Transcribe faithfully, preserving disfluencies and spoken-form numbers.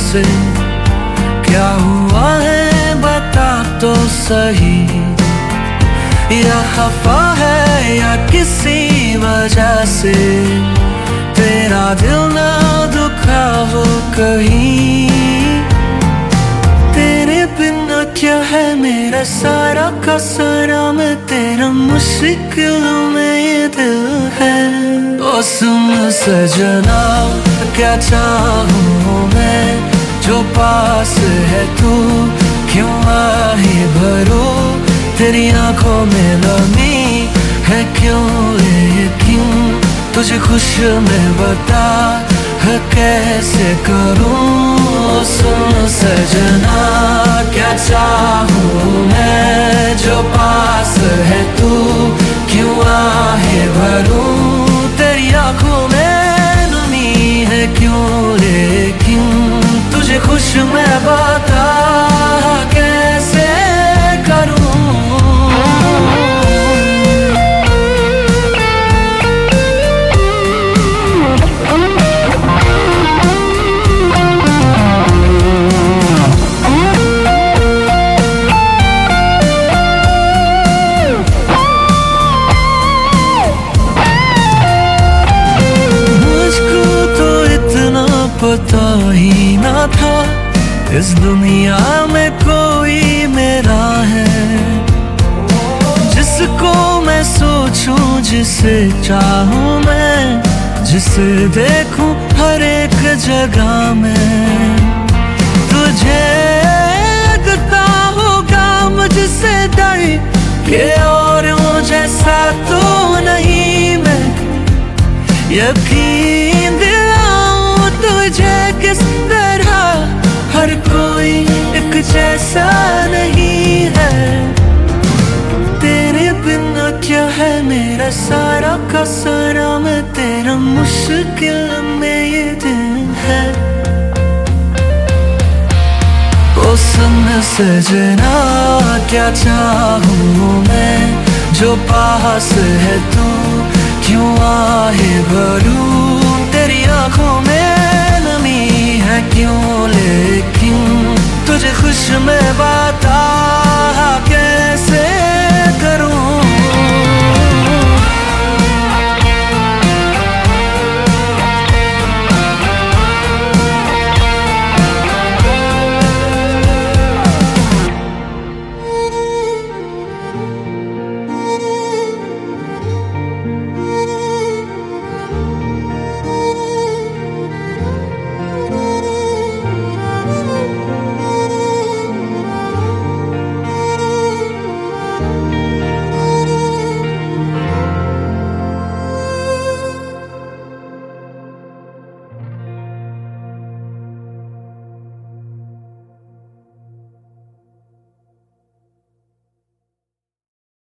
से क्या हुआ है बता तो सही, या खफा है या किसी वजह से तेरा दिल ना दुखा हो कहीं। तेरे बिना क्या है मेरा सारा का सारा, मैं तेरा मुश्किलों में ये दिल है। ओ सुन सजना क्या चाहूँ मैं, जो पास है तू क्यों आहे भरो, तेरी आंखों में नमी है क्यों लेकिन, तुझे खुश मैं बता है कैसे करूं। सुन सजना क्या चाहूँ मैं, जो पास है तू क्यों आहे भरूं, तेरी आंखों में नमी है क्यों लेकिन, तुझे खुश मैं बता कैसे करूं। पता ही ना था इस दुनिया में कोई मेरा है, जिसको मैं सोचूं जिसे चाहूं मैं, जिसे देखूं हर एक जगह में। तुझे लगता होगा मुझसे डर के औरों जैसा तो नहीं मैं, यकीन तुझे किस तरह हर कोई एक जैसा नहीं है। तेरे बिना क्या है मेरा सारा का सारा, मैं तेरा मुश्किल में ये दिन है। ओ सुन सजना क्या चाहूँ मैं, जो पास है तू क्यों आहे भरूं,